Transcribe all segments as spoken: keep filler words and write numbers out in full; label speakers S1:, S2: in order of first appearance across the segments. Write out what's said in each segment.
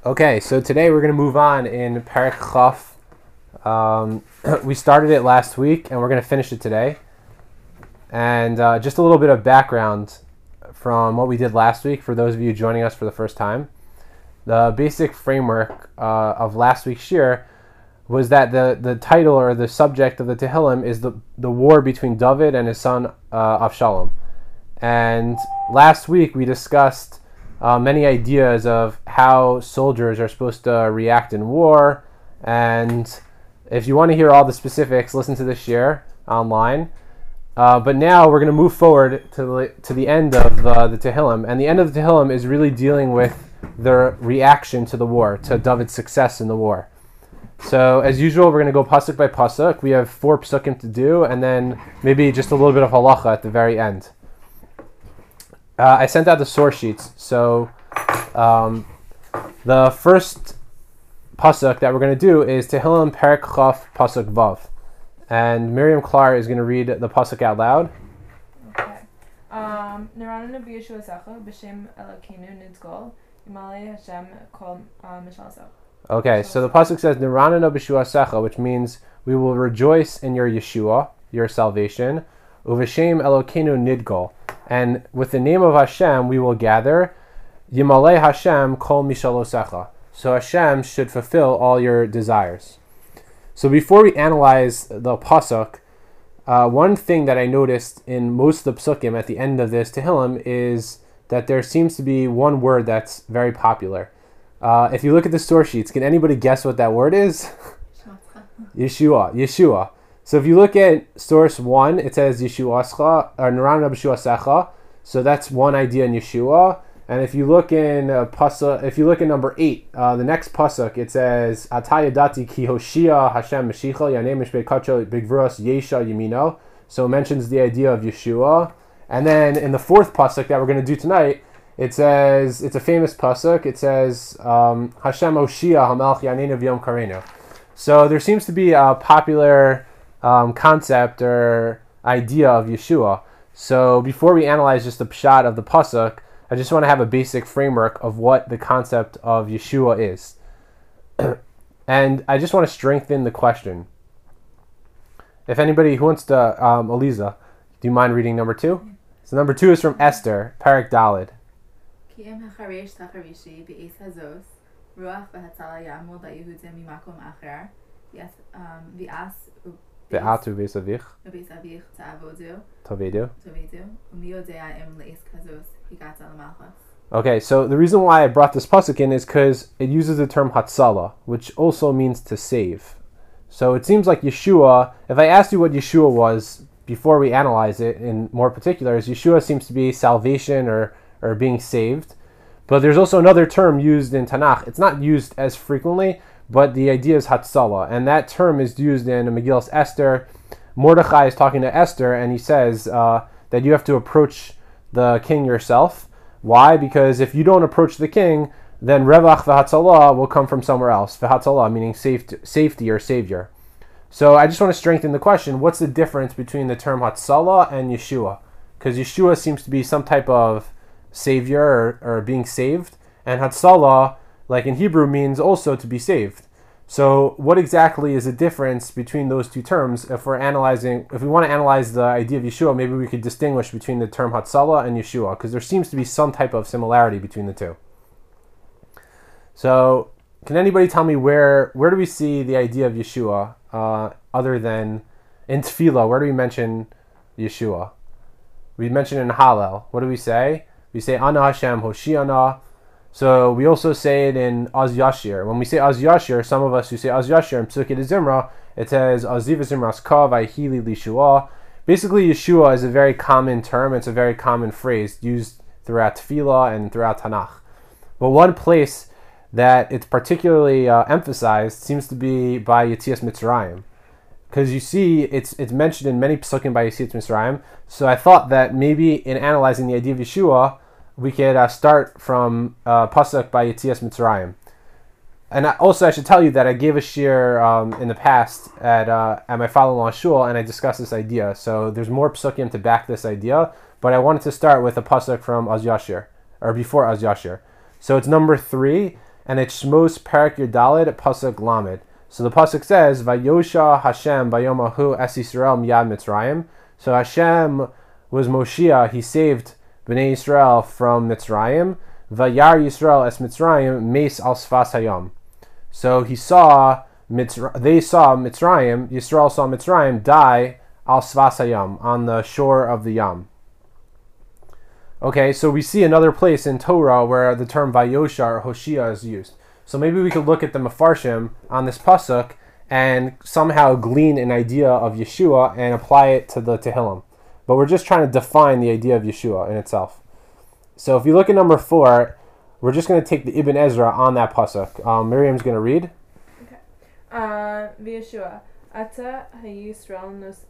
S1: Okay, so today we're going to move on in Perek Chaf. Um, we started it last week and we're going to finish it today. And uh, just a little bit of background from what we did last week for those of you joining us for the first time. The basic framework uh, of last week's shir was that the, the title or the subject of the Tehillim is the, the war between David and his son uh, Avshalom. And last week we discussed Uh, many ideas of how soldiers are supposed to react in war, and if you want to hear all the specifics, listen to the share online. Uh, but now we're going to move forward to the to the end of uh, the Tehillim, and the end of the Tehillim is really dealing with the reaction to the war, to David's success in the war. So as usual, we're going to go pasuk by pasuk. We have four pasukim to do, and then maybe just a little bit of halacha at the very end. Uh, I sent out the source sheets, so um, the first pasuk that we're going to do is Tehillim Perek Chaf pasuk Vav, and Miriam Klar is going to read the pasuk out loud.
S2: Okay. Um, Narana Nabi Yeshua Secha b'Shem Elokeinu Nidgol Yimalei Hashem Kol Mishalso.
S1: Okay, so the pasuk says Narana Nabi Yeshua Secha, which means we will rejoice in your Yeshua, your salvation, Uv'Shem Elokeinu Nidgol. And with the name of Hashem, we will gather. Yimalei Hashem kol mishalosecha. So Hashem should fulfill all your desires. So before we analyze the pasuk, uh, one thing that I noticed in most of the pasukim at the end of this Tehillim is that there seems to be one word that's very popular. Uh, if you look at the source sheets, can anybody guess what that word is? Yeshua. Yeshua. So if you look at source one, it says Yeshuascha or Narana B'Shuasecha. So that's one idea in Yeshua. And if you look in uh, pasuk, if you look at number eight, uh, the next pasuk, it says Atayadati ki Hoshia Hashem Mashiach Yanei Mishpei Kacho Bigvros Yesha Yemino. So it mentions the idea of Yeshua. And then in the fourth pasuk that we're going to do tonight, it says it's a famous pasuk. It says um, Hashem Hoshia Hamelch Yanei V'Yom Karenu. So there seems to be a popular Um, concept or idea of Yeshua. So before we analyze just the pshat of the pasuk, I just want to have a basic framework of what the concept of Yeshua is. And I just want to strengthen the question. If anybody who wants to, um, Eliza, do you mind reading number two? So number two is from Esther, Perek Daled. Ve'atu v'esavich Tavedu. Okay, so the reason why I brought this pasuk in is because it uses the term Hatzalah, which also means to save. So it seems like Yeshua, if I asked you what Yeshua was before we analyze it in more particulars, Yeshua seems to be salvation or, or being saved. But there's also another term used in Tanakh. It's not used as frequently, but the idea is Hatzalah, and that term is used in Megillas Esther. Mordechai is talking to Esther, and he says uh, that you have to approach the king yourself. Why? Because if you don't approach the king, then Revach v'Hatzalah will come from somewhere else. V'Hatzalah, meaning safety, safety or savior. So I just want to strengthen the question, what's the difference between the term Hatzalah and Yeshua? Because Yeshua seems to be some type of savior or, or being saved, and Hatzalah, like in Hebrew, means also to be saved. So what exactly is the difference between those two terms? If we're analyzing, if we want to analyze the idea of Yeshua, maybe we could distinguish between the term Hatzalah and Yeshua, because there seems to be some type of similarity between the two. So can anybody tell me where where do we see the idea of Yeshua uh, other than in Tefillah? Where do we mention Yeshua? We mention in Hallel. What do we say? We say Ana Hashem Hoshiana. So we also say it in Az Yashir. When we say Az Yashir, some of us who say Az Yashir in Pesukei Zimra, it says Aziv Zimras Kav Ayhili Lishua. Basically, Yeshua is a very common term. It's a very common phrase used throughout Tefillah and throughout Tanakh. But one place that it's particularly uh, emphasized seems to be by Yetzias Mitzrayim, because you see it's it's mentioned in many Pesukim by Yetzias Mitzrayim. So I thought that maybe in analyzing the idea of Yeshua, we could uh, start from uh, pasuk by Yetzias Mitzrayim. And I, also, I should tell you that I gave a shir um, in the past at uh, at my follow-along shul, and I discussed this idea. So there's more psukim to back this idea, but I wanted to start with a pasuk from Az Yashir, or before Az Yashir. So it's number three, and it's Shmos Parak Yudalid Pasuk Lamed. So the pasuk says, "Vayosha Hashem bayomahu es Yisrael miyad Mitzrayim." So Hashem was Moshiach; he saved Bnei Yisrael from Mitzrayim. Vayar Yisrael es Mitzrayim meis al sfas hayam. So he saw Mitzra- they saw Mitzrayim. Yisrael saw Mitzrayim die al sfas hayam, on the shore of the Yam. Okay, so we see another place in Torah where the term Vayosha or Hoshea is used. So maybe we could look at the Mefarshim on this pasuk and somehow glean an idea of Yeshua and apply it to the Tehillim. But we're just trying to define the idea of Yeshua in itself. So if you look at number four, we're just going to take the Ibn Ezra on that pasuk. Um, Miriam's going to read.
S2: Okay. Uh, Yeshua, Ata Hayisrael nos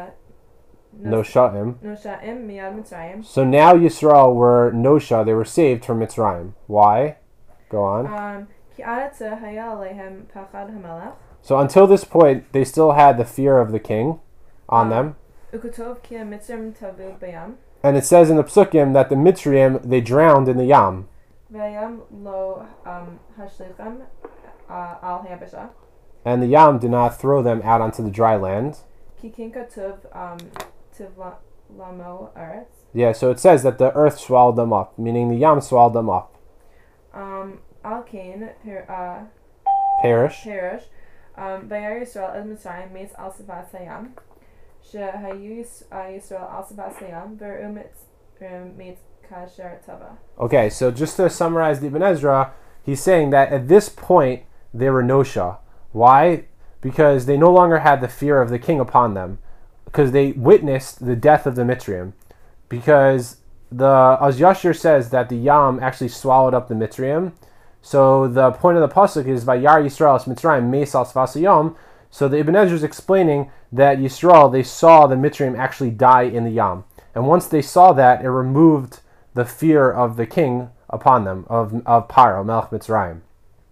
S1: Noshaim.
S2: Noshaim miyad Mitzrayim.
S1: So now Yisrael were Nosha, they were saved from Mitzrayim. Why? Go on.
S2: Um, Ki aratza haya alehem pachad hamelech.
S1: So until this point, they still had the fear of the king on
S2: Um,
S1: them.
S2: Ukutov ki mitzrim tavu bayam.
S1: And it says in the Psukim that the Mitzrayim, they drowned in the Yam.
S2: Vayam lo um hashlichem uh, al hayabasha.
S1: And the Yam did not throw them out onto the dry land.
S2: Ki kinka tuv um tuv la- lamo eretz.
S1: Yeah, so it says that the earth swallowed them up, meaning the Yam swallowed them up.
S2: Um, al kain per uh
S1: Perish.
S2: perish. Um, Vayar Yisrael el Mitzrayim meis al sifas hayam. She hayu Yisrael al sifas hayam veru mitzrim meis kasher tava.
S1: Okay, so just to summarize the Ibn Ezra, he's saying that at this point, they were Nosha. Why? Because they no longer had the fear of the king upon them. Because they witnessed the death of the Mitzrayim. Because the Az Yashir says that the Yam actually swallowed up the Mitzrayim. So the point of the pasuk is Vayar Yisrael es Mitzrayim meis al sfas hayam. So the Ibn Ezra is explaining that Yisrael, they saw the Mitzrayim actually die in the Yam. And once they saw that, it removed the fear of the king upon them, of, of Paro, Melech Mitzrayim.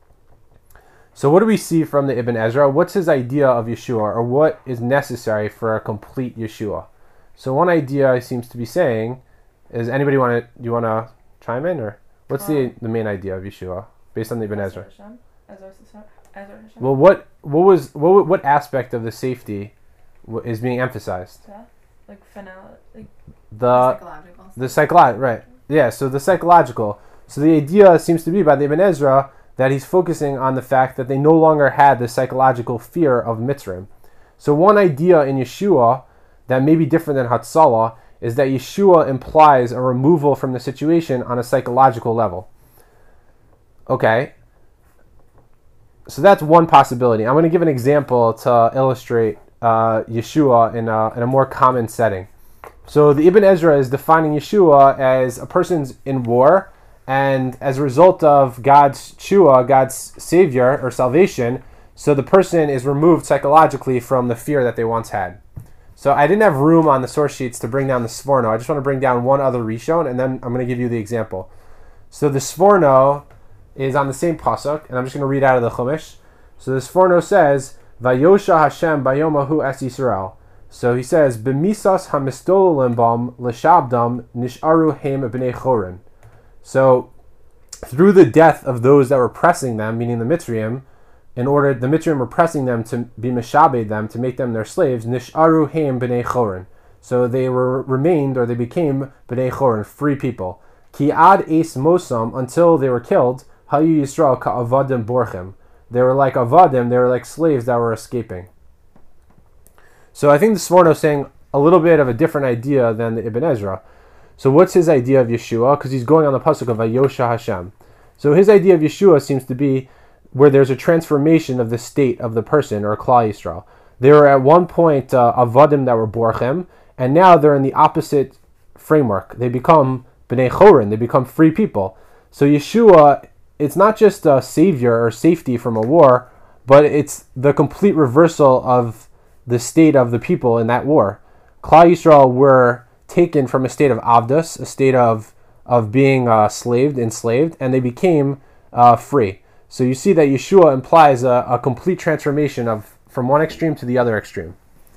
S1: So what do we see from the Ibn Ezra? What's his idea of Yeshua, or what is necessary for a complete Yeshua? So one idea he seems to be saying is, anybody want to, you want to chime in, or what's the
S2: Um,
S1: the main idea of Yeshua based on the Ibn Ezra?
S2: Hashem. Ezra Hashem. Ezra Hashem.
S1: Well, what what was what what aspect of the safety w- is being emphasized?
S2: Yeah. Like finale, like
S1: The
S3: Psychological.
S1: the psychological, right? Yeah. So the psychological. So the idea seems to be by the Ibn Ezra that he's focusing on the fact that they no longer had the psychological fear of Mitzrayim. So one idea in Yeshua that may be different than Hatzalah is that Yeshua implies a removal from the situation on a psychological level. Okay. So that's one possibility. I'm going to give an example to illustrate uh, Yeshua in a, in a more common setting. So the Ibn Ezra is defining Yeshua as a person's in war, and as a result of God's Shua, God's savior or salvation, so the person is removed psychologically from the fear that they once had. So I didn't have room on the source sheets to bring down the Sforno. I just want to bring down one other Rishon, and then I'm going to give you the example. So the Sforno is on the same pasuk, and I'm just going to read out of the Chumash. So the Sforno says, Vayosha Hashem bayomahu es Yisrael. So he says, B'misas hamistolim bam l'shabdam nisharu heim b'nei chorin. So through the death of those that were pressing them, meaning the Mitzrayim, in order, the Mitzrayim were pressing them to be meshabed them, to make them their slaves, nisharu heim b'nei chorin. So they were remained, or they became b'nei chorin, free people. Ki ad es mosam, until they were killed, hayu Yisrael ka'avadim borchim. They were like avadim, they were like slaves that were escaping. So I think the Sforno is saying a little bit of a different idea than the Ibn Ezra. So what's his idea of Yeshua? Because he's going on the pasuk of Vayosha Hashem. So his idea of Yeshua seems to be where there's a transformation of the state of the person, or Klal Yisrael. They were at one point uh, avadim that were borchem, and now they're in the opposite framework. They become b'nei chorin, they become free people. So Yeshua, it's not just a savior or safety from a war, but it's the complete reversal of the state of the people in that war. Klal Yisrael were taken from a state of avdus, a state of of being uh, slaved, enslaved, and they became uh, free. So you see that Yeshua implies a, a complete transformation of from one extreme to the other extreme.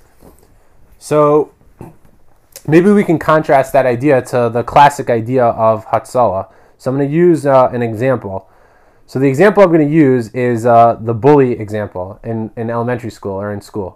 S1: So maybe we can contrast that idea to the classic idea of Hatzalah. So I'm going to use uh, an example. So the example I'm going to use is uh, the bully example in, in elementary school or in school.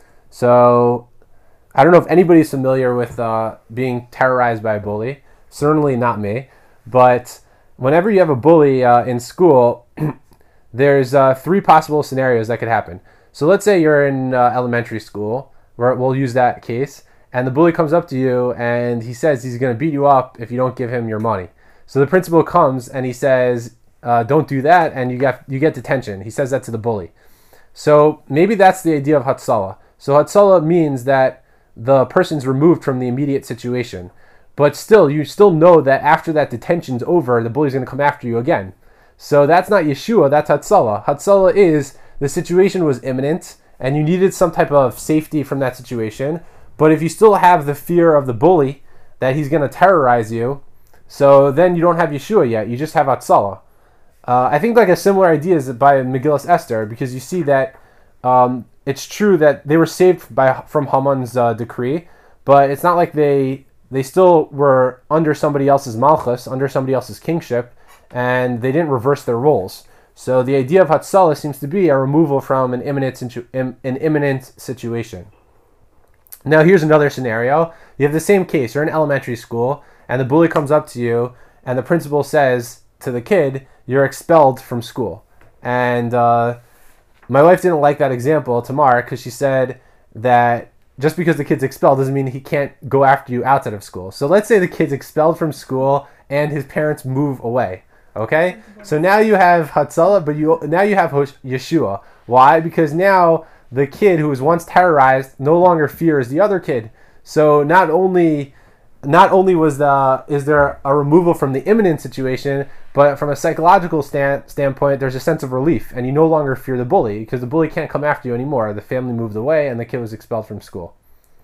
S1: So I don't know if anybody's familiar with uh, being terrorized by a bully. Certainly not me. But whenever you have a bully uh, in school, there's uh, three possible scenarios that could happen. So let's say you're in uh, elementary school, where we'll use that case, and the bully comes up to you and he says he's going to beat you up if you don't give him your money. So the principal comes and he says, uh, don't do that, and you get you get detention. He says that to the bully. So maybe that's the idea of Hatzalah. So Hatzalah means that the person's removed from the immediate situation. But still, you still know that after that detention's over, the bully's going to come after you again. So that's not Yeshua, that's Hatzalah. Hatzalah is the situation was imminent and you needed some type of safety from that situation. But if you still have the fear of the bully that he's going to terrorize you, so then you don't have Yeshua yet, you just have Hatzalah. Uh, I think like a similar idea is by Megillas Esther, because you see that um, it's true that they were saved by from Haman's uh, decree, but it's not like they they still were under somebody else's malchus, under somebody else's kingship, and they didn't reverse their roles. So the idea of Hatzalah seems to be a removal from an imminent situ- an imminent situation. Now here's another scenario. You have the same case. You're in elementary school, and the bully comes up to you, and the principal says to the kid, you're expelled from school. And uh, my wife didn't like that example to Mark because she said that just because the kid's expelled doesn't mean he can't go after you outside of school. So let's say the kid's expelled from school and his parents move away. Okay? So now you have Hatzalah, but you now you have Yeshua. Why? Because now the kid who was once terrorized no longer fears the other kid. So not only not only was the is there a removal from the imminent situation, but from a psychological stand, standpoint, there's a sense of relief, and you no longer fear the bully because the bully can't come after you anymore. The family moved away, and the kid was expelled from school.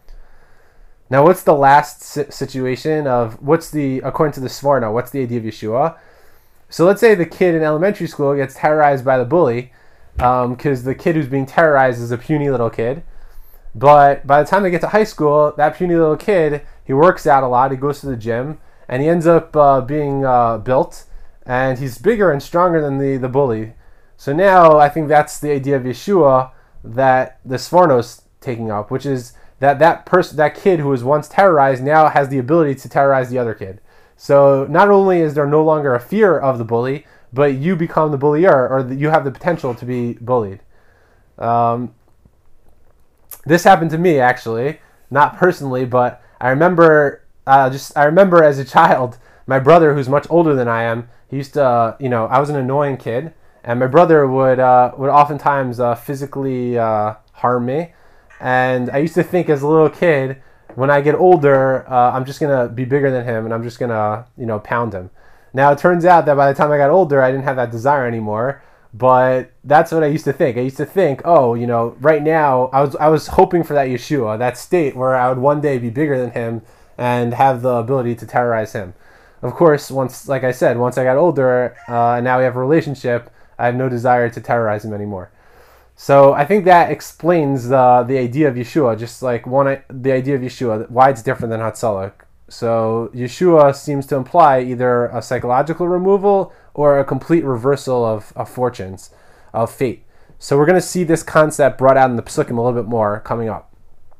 S1: Now, what's the last si- situation of what's the according to the Sforno? What's the idea of Yeshua? So let's say the kid in elementary school gets terrorized by the bully, because um, the kid who's being terrorized is a puny little kid. But by the time they get to high school, that puny little kid, he works out a lot, he goes to the gym, and he ends up uh, being uh, built, and he's bigger and stronger than the, the bully. So now I think that's the idea of Yeshua that the Sforno's taking up, which is that that person, that kid who was once terrorized now has the ability to terrorize the other kid. So not only is there no longer a fear of the bully, but you become the bullier, or you have the potential to be bullied. Um, this happened to me actually, not personally, but I remember uh, just I remember as a child, my brother, who's much older than I am, he used to, uh, you know, I was an annoying kid, and my brother would uh, would oftentimes uh, physically uh, harm me, and I used to think as a little kid, when I get older, uh, I'm just gonna be bigger than him, and I'm just gonna, you know, pound him. Now, it turns out that by the time I got older, I didn't have that desire anymore, but that's what I used to think. I used to think, oh, you know, right now, I was I was hoping for that Yeshua, that state where I would one day be bigger than him and have the ability to terrorize him. Of course, once, like I said, once I got older, uh, and now we have a relationship, I have no desire to terrorize him anymore. So I think that explains the the idea of Yeshua, just like one the idea of Yeshua, why it's different than Hatzalah. So Yeshua seems to imply either a psychological removal or a complete reversal of, of fortunes, of fate. So we're going to see this concept brought out in the Pesukim a little bit more coming up.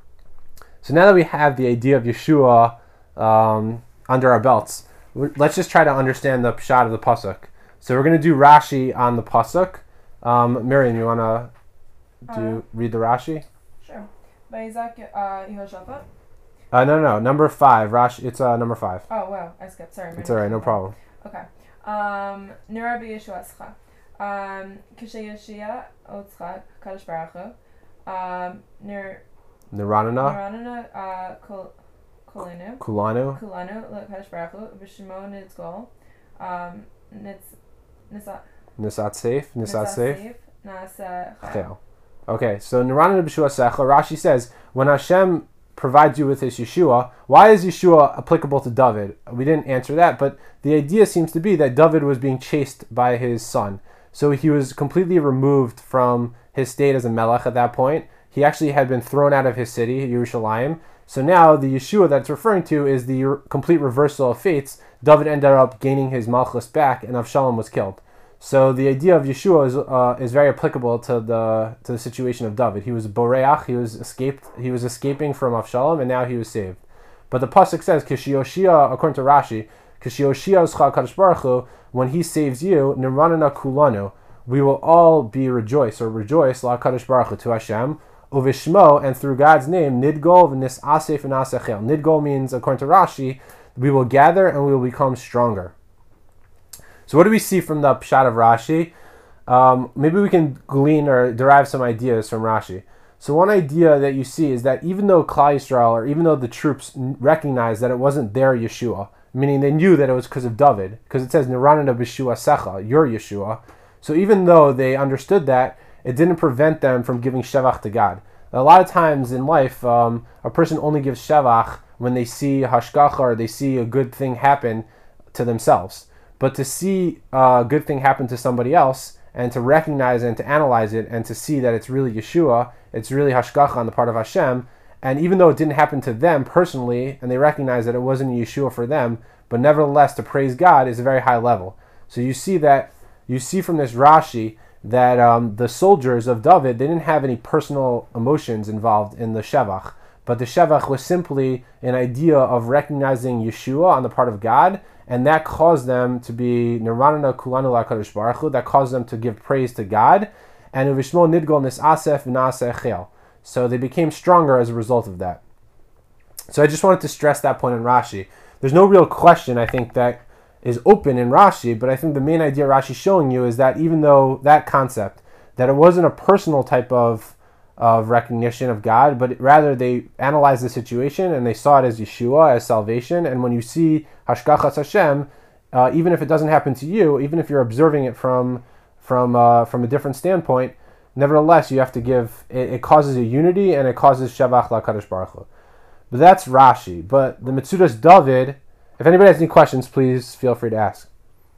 S1: So now that we have the idea of Yeshua um, under our belts, let's just try to understand the pshat of the pasuk. So we're going to do Rashi on the pasuk. Um, Miriam, you want to do uh, read the Rashi?
S2: Sure. By Isaac uh, Yehoshaphat.
S1: Uh, no, no, no, number five. Rashi, it's uh, number five.
S2: Oh, wow, I skipped. Sorry.
S1: It's all right, no problem.
S2: Okay. Um, Nira b'Yeshuascha. Um, K'sheyashia otzcha kadosh baruch hu. Um, Nir.
S1: Niranana.
S2: Niranana uh kol kolenu.
S1: Kulanu.
S2: Kulanu l'kadosh baruch hu b'shemo nitzgol. Um, nitz nisat.
S1: Nisat safe. Nisat safe.
S2: Nasa
S1: chel. Okay, so Niranana b'Yeshuascha. Rashi says when Hashem provides you with his Yeshua. Why is Yeshua applicable to David? We didn't answer that, but the idea seems to be that David was being chased by his son. So he was completely removed from his state as a melech at that point. He actually had been thrown out of his city, Yerushalayim. So now the Yeshua that's referring to is the complete reversal of fates. David ended up gaining his malchus back, and Avshalom was killed. So the idea of Yeshua is uh, is very applicable to the to the situation of David. He was boreach, he was escaped, he was escaping from Avshalom, and now he was saved. But the pasuk says, "Kishiyoshia," according to Rashi, "Kishiyoshia Oscha Kadosh Baruch Hu," when He saves you, "Niranana kulanu," we will all be rejoice or rejoice la Kadosh Baruch Hu to Hashem, uvishmo, and through God's name, nidgol v'nis asef v'nasechel. Nidgol means, according to Rashi, we will gather and we will become stronger. So what do we see from the pshat of Rashi? Um, maybe we can glean or derive some ideas from Rashi. So one idea that you see is that even though Klal Yisrael, or even though the troops recognized that it wasn't their Yeshua, meaning they knew that it was because of David, because it says Niranana b'Yeshua Secha, your Yeshua. So even though they understood that, it didn't prevent them from giving shevach to God. A lot of times in life, um, a person only gives shevach when they see hashgacha or they see a good thing happen to themselves. But to see a good thing happen to somebody else, and to recognize and to analyze it, and to see that it's really Yeshua, it's really hashgacha on the part of Hashem, and even though it didn't happen to them personally, and they recognize that it wasn't Yeshua for them, but nevertheless to praise God is a very high level. So you see that, you see from this Rashi that um, the soldiers of David, they didn't have any personal emotions involved in the shevach, but the shevach was simply an idea of recognizing Yeshua on the part of God, and that caused them to be Niranana kulanu lakadosh baruch hu, that caused them to give praise to God, and uvishmo nidgol nisasef v'nasechel. So they became stronger as a result of that. So I just wanted to stress that point in Rashi. There's no real question, I think, that is open in Rashi, but I think the main idea Rashi is showing you is that even though that concept, that it wasn't a personal type of of recognition of God, but rather they analyzed the situation and they saw it as Yeshua, as salvation. And when you see Hashgachas Hashem, uh, even if it doesn't happen to you, even if you're observing it from from uh, from a different standpoint, nevertheless you have to give. It, it causes a unity and it causes Shevach LaKadosh Baruch Hu. But that's Rashi. But the Metzudas David. If anybody has any questions, please feel free to ask.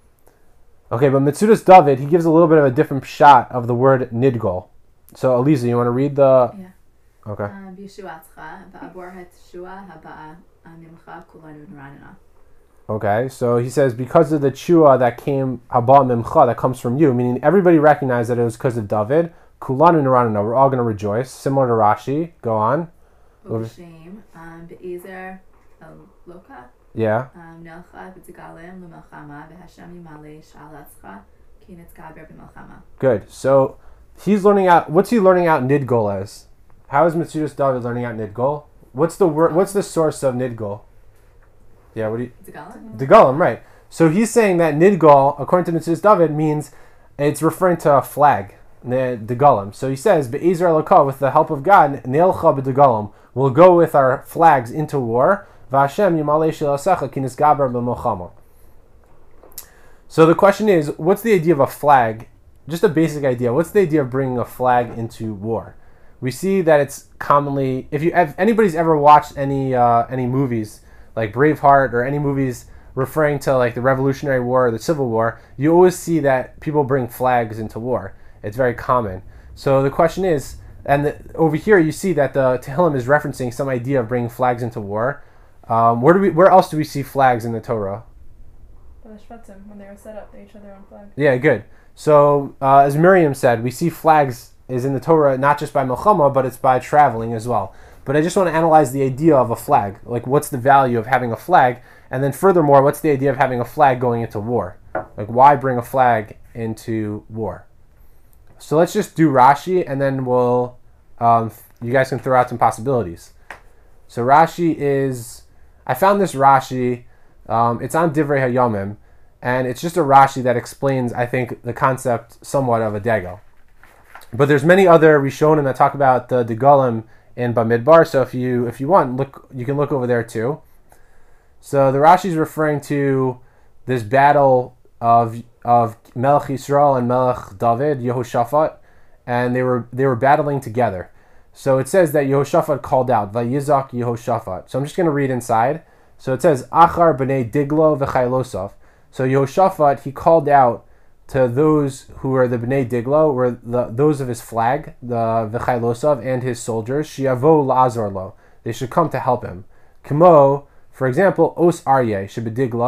S1: Okay, but Metzudas David, he gives a little bit of a different shot of the word nidgol. So, Eliza, you want to read the...
S3: Yeah.
S1: Okay. Okay, so he says, because of the chua that came, haba mimcha, that comes from you, meaning everybody recognized that it was because of David, kulanu niranana, we're all going to rejoice, similar to Rashi. Go on.
S3: Uvashim, be'ezer loka.
S1: Yeah. Good. So he's learning out. What's he learning out nidgol as? How is Metzudas David learning out nidgol? What's the word? What's the source of nidgol? Yeah. What do you?
S3: Degalim.
S1: Degalim, right? So he's saying that nidgol, according to Metzudas David, means it's referring to a flag. Degalim. So he says, "Be'ezer Elokah, with the help of God, neilcha b'degalim, we'll go with our flags into war." So the question is, what's the idea of a flag? Just a basic idea. What's the idea of bringing a flag into war? We see that it's commonly, if you if anybody's ever watched any uh, any movies like Braveheart or any movies referring to like the Revolutionary War or the Civil War, you always see that people bring flags into war. It's very common. So the question is, and the, over here you see that the Tehillim is referencing some idea of bringing flags into war. Um, where do we? Where else do we see flags in the Torah?
S2: The Shvatim, when they were set up, they each had their own flag.
S1: Yeah, good. So uh, as Miriam said, we see flags is in the Torah not just by Milchama, but it's by traveling as well. But I just want to analyze the idea of a flag. Like, what's the value of having a flag? And then furthermore, what's the idea of having a flag going into war? Like, why bring a flag into war? So let's just do Rashi, and then we'll, um, you guys can throw out some possibilities. So Rashi is, I found this Rashi, um, it's on Divrei Hayomim, and it's just a Rashi that explains, I think, the concept somewhat of a degel. But there's many other Rishonim that talk about the degalim in Bamidbar, so if you if you want, look, you can look over there too. So the Rashi is referring to this battle of of Melech Yisrael and Melech David, Yehoshaphat, and they were they were battling together. So it says that Yehoshaphat called out, Vayizak Yehoshaphat. So I'm just going to read inside. So it says, Achar b'nei Diglo v'chaylosov. So Yehoshaphat, he called out to those who are the b'nei Diglo, were the, those of his flag, the v'chaylosov, and his soldiers, Shiavo la'azor lo. They should come to help him. Kimo, for example, Os Aryeh, Shebediglo,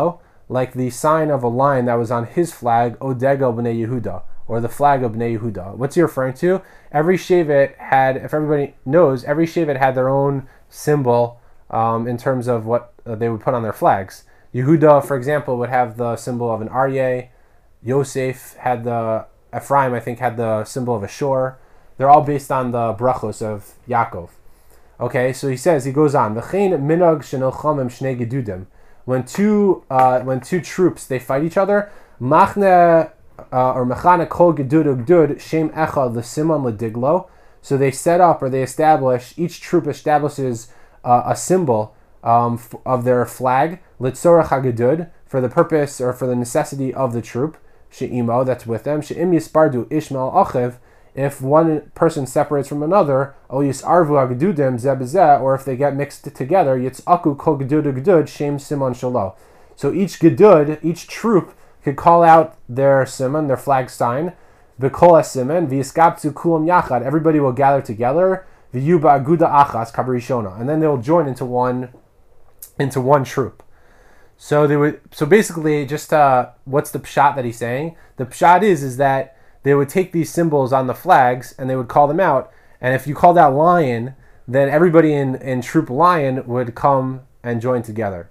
S1: like the sign of a lion that was on his flag, Odegel B'nai Yehuda, or the flag of B'nai Yehuda. What's he referring to? Every Shevet had, if everybody knows, every Shevet had their own symbol um, in terms of what uh, they would put on their flags. Yehuda, for example, would have the symbol of an aryeh. Yosef had the, Ephraim, I think, had the symbol of a shore. They're all based on the brachos of Yaakov. Okay, so he says, he goes on, V'chein minag shenilchamim shnei gedudim. When two, uh, when two troops, they fight each other, machne, uh, or mechane kol gedud ugdud, shem echad l'simon l'diglo. So they set up, or they establish, each troop establishes uh, a symbol um, f- of their flag, litzorach hagedud, for the purpose, or for the necessity of the troop, she'imo, that's with them, she'im yispardu ishmael achiv, if one person separates from another, o yisarvu hagdudim zeh b'zeh, or if they get mixed together, yitzaku kol gedud gedud shem simon shalo. So each gedud, each troop, could call out their simon, their flag sign, v'kol simon, v'yiskaptu kulam yachad. Everybody will gather together, v'yuba aguda achas kabarishona, and then they will join into one, into one troop. So they would. So basically, just uh, what's the pshat that he's saying? The pshat is is that they would take these symbols on the flags and they would call them out. And if you called out lion, then everybody in, in Troop Lion would come and join together.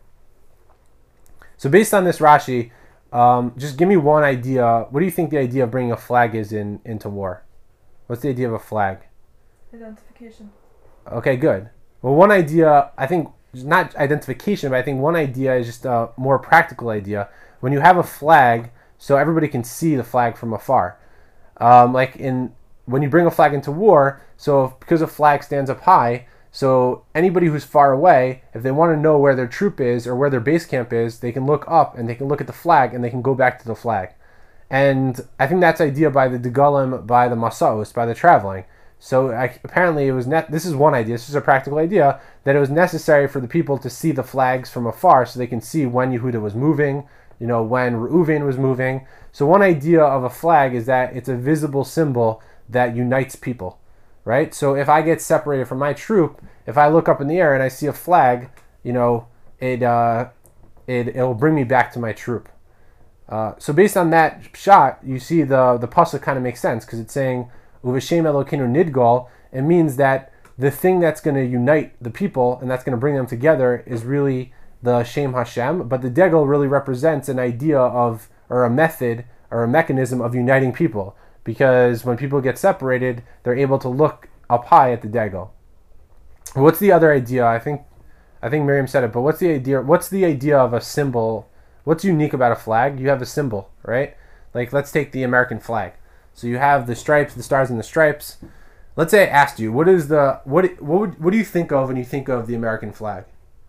S1: So based on this Rashi, um, just give me one idea. What do you think the idea of bringing a flag is in into war? What's the idea of a flag?
S2: Identification.
S1: Okay, good. Well, one idea, I think, not identification, but I think one idea is just a more practical idea. When you have a flag, so everybody can see the flag from afar. Um, like in when you bring a flag into war, so if, because a flag stands up high, so anybody who's far away, if they want to know where their troop is or where their base camp is, they can look up and they can look at the flag and they can go back to the flag. And I think that's idea by the Degalim, by the Masaos, by the traveling. So I, apparently it was net. This is one idea. This is a practical idea that it was necessary for the people to see the flags from afar, so they can see when Yehuda was moving, you know, when Reuven was moving. So one idea of a flag is that it's a visible symbol that unites people, right? So if I get separated from my troop, if I look up in the air and I see a flag, you know, it uh, it it'll bring me back to my troop. Uh, so based on that shot, you see the the pasuk kind of makes sense because it's saying Uveshem Elokeinu Nidgal. It means that the thing that's going to unite the people and that's going to bring them together is really the Shem Hashem, but the Degel really represents an idea of, or a method, or a mechanism of uniting people, because when people get separated, they're able to look up high at the Degel. What's the other idea? I think, I think Miriam said it, but what's the idea? What's the idea of a symbol? What's unique about a flag? You have a symbol, right? Like, let's take the American flag. So you have the stripes, the stars, and the stripes. Let's say I asked you, what is the what? What would what do you think of when you think of the American flag?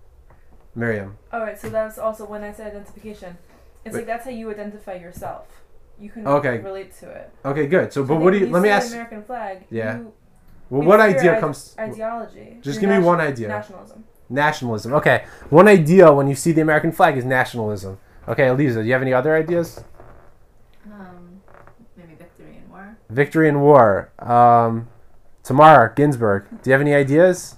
S1: Miriam.
S2: Alright, so that's also when I said identification. It's
S1: Wait.
S2: like that's how you identify yourself. You can
S1: Okay.
S2: relate to it.
S1: Okay, good. So,
S2: So
S1: but
S2: I
S1: what do
S2: think
S1: you?
S2: when
S1: Let me
S2: see
S1: ask.
S2: the American flag.
S1: Yeah.
S2: You,
S1: Well,
S2: it's
S1: what
S2: your
S1: idea
S2: ide-
S1: comes?
S2: Ideology.
S1: Just
S2: Your
S1: give me
S2: nation-
S1: one idea.
S2: Nationalism.
S1: Nationalism. Okay. One idea when you see the American flag is nationalism. Okay, Elisa, do you have any other ideas?
S3: Um, maybe victory in war.
S1: Victory in war. Um, Tamara Ginsburg, do you have any ideas?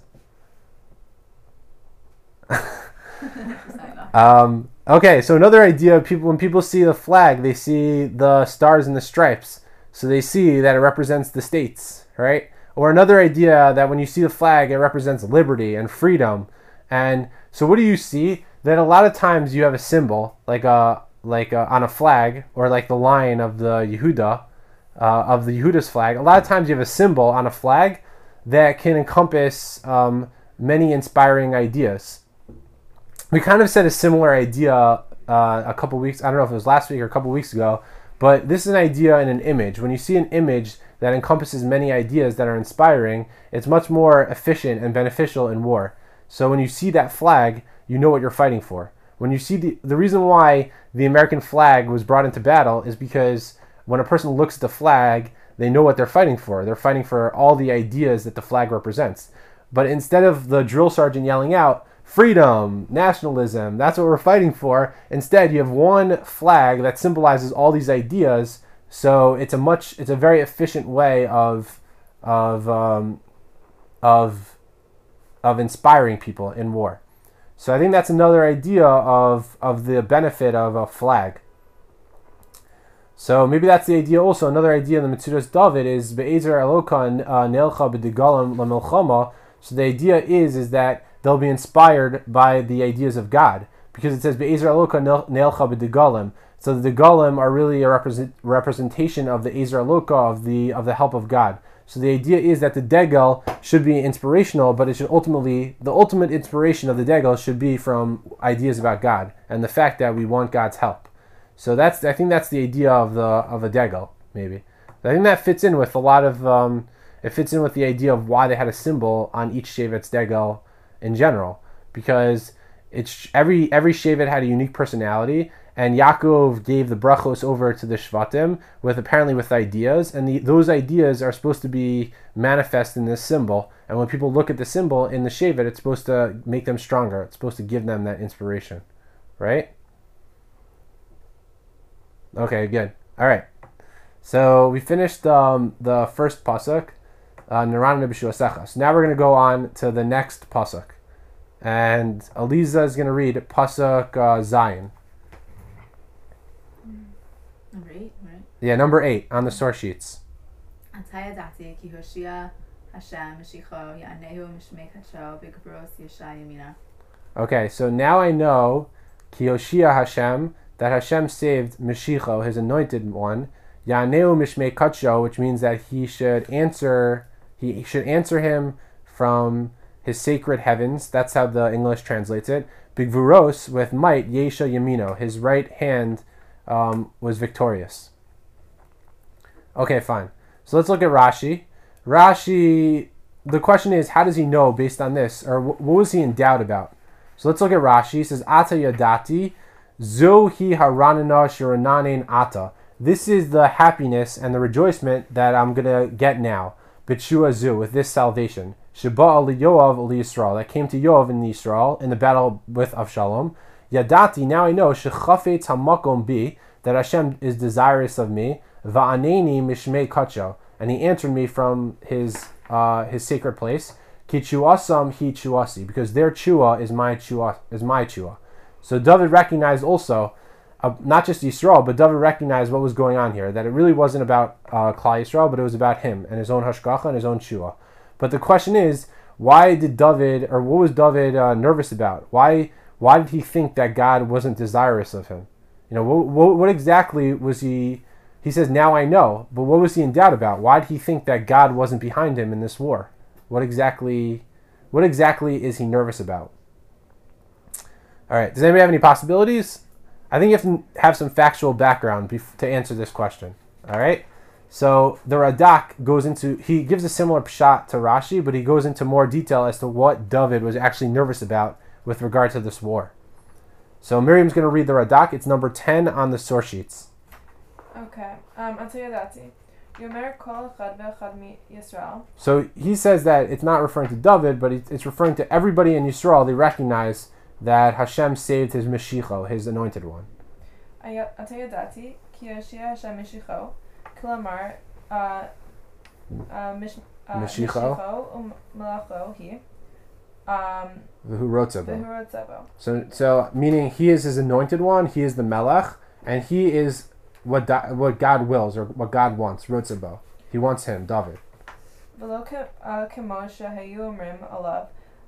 S1: um, okay, so another idea: people when people see the flag, they see the stars and the stripes, so they see that it represents the states, right? Or another idea that when you see the flag, it represents liberty and freedom. And so, what do you see? That a lot of times you have a symbol, like a like a, on a flag, or like the lion of the Yehuda, uh, of the Yehuda's flag. A lot of times you have a symbol on a flag that can encompass um, many inspiring ideas. We kind of said a similar idea uh, a couple weeks. I don't know if it was last week or a couple weeks ago, but this is an idea in an image. When you see an image that encompasses many ideas that are inspiring, it's much more efficient and beneficial in war. So when you see that flag, you know what you're fighting for. When you see the the reason why the American flag was brought into battle is because when a person looks at the flag, they know what they're fighting for. They're fighting for all the ideas that the flag represents. But instead of the drill sergeant yelling out, freedom, nationalism, that's what we're fighting for, instead you have one flag that symbolizes all these ideas. So it's a much, it's a very efficient way of, of, um, of, of inspiring people in war. So I think that's another idea of, of the benefit of a flag. So maybe that's the idea also. Another idea in the Metzudas David is Be'ezer Eloka Neilcha B'Digalim L'Milchama. So the idea is, is that they'll be inspired by the ideas of God. Because it says Be'ezer Eloka Neilcha B'Digalim. So the Digalim are really a represent, representation of the Ezer Eloka, of the of the help of God. So the idea is that the Degel should be inspirational, but it should ultimately, the ultimate inspiration of the Degel should be from ideas about God and the fact that we want God's help. So that's, I think that's the idea of the of a Degel, maybe. I think that fits in with a lot of, um, it fits in with the idea of why they had a symbol on each Shevet's Degel in general, because it's every every Shevet had a unique personality. And Yaakov gave the brachos over to the Shvatim with apparently with ideas, and the, those ideas are supposed to be manifest in this symbol. And when people look at the symbol in the Shevet, it's supposed to make them stronger. It's supposed to give them that inspiration, right? Okay, good. All right. So we finished um, the first pasuk, Narana B'Shuasecha. So now we're going to go on to the next pasuk, and Aliza is going to read pasuk uh, Zion.
S3: Number eight, right?
S1: Yeah, number eight on the source sheets.
S3: Atayadati ki Hoshia Hashem Mashicho Ya'anehu Mishmei Kacho B'Kabros Yeshai Yamina.
S1: Okay, so now I know ki Hoshia Hashem, that Hashem saved Mashicho, his anointed one. Ya'anehu Mishmei Kacho, which means that he should answer, he should answer him from his sacred heavens. That's how the English translates it. B'Gvuros, with might, Yesha Yamino, his right hand Um, was victorious. Okay, fine. So let's look at Rashi. Rashi, the question is, how does he know based on this? Or wh- what was he in doubt about? So let's look at Rashi. He says, Ata yadati, zohi haranana shirananen ata. This is the happiness and the rejoicement that I'm going to get now. B'tshua zu, with this salvation. Sheba ali Yoav ali Yisrael. That came to Yoav in Yisrael in the battle with Avshalom. Yadati, now I know, shechafetz hamakom bi, that Hashem is desirous of me, va'aneni mishmei kacho, and he answered me from his uh, his sacred place, ki chuasam hi chuasi, because their chua is my chua, is my chua. So David recognized also, uh, not just Yisrael, but David recognized what was going on here, that it really wasn't about uh, Klal Yisrael, but it was about him, and his own hashgacha, and his own chua. But the question is, why did David, or what was David uh, nervous about? Why Why did he think that God wasn't desirous of him? You know, what, what, what exactly was he... He says, now I know, but what was he in doubt about? Why did he think that God wasn't behind him in this war? What exactly what exactly is he nervous about? All right, does anybody have any possibilities? I think you have to have some factual background bef- to answer this question. All right? So the Radak goes into... He gives a similar pshat to Rashi, but he goes into more detail as to what David was actually nervous about with regard to this war. So Miriam's going to read the Radak. It's number ten on the source sheets.
S2: Okay. Um, Atayadati. Yomer kol echad ve'echad mi Yisrael.
S1: So he says that it's not referring to David, but it's referring to everybody in Yisrael. They recognize that Hashem saved his Mashicho, his anointed one.
S2: Atayadati ki Yoshia Hashem Mashicho. Klamar Mashicho u'melacho hi. Um,
S1: Who wrote Zebo. So, so meaning he is his anointed one, he is the Melech, and he is what da, what God wills or what God wants. Wrote Zebo. He wants him, David.
S2: V'lo k'moshe hayu omrim alav